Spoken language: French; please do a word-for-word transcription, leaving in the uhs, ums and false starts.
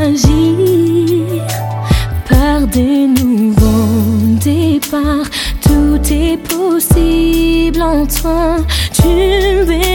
agir par des nouveaux départs. Tout est possible en toi, tu verras.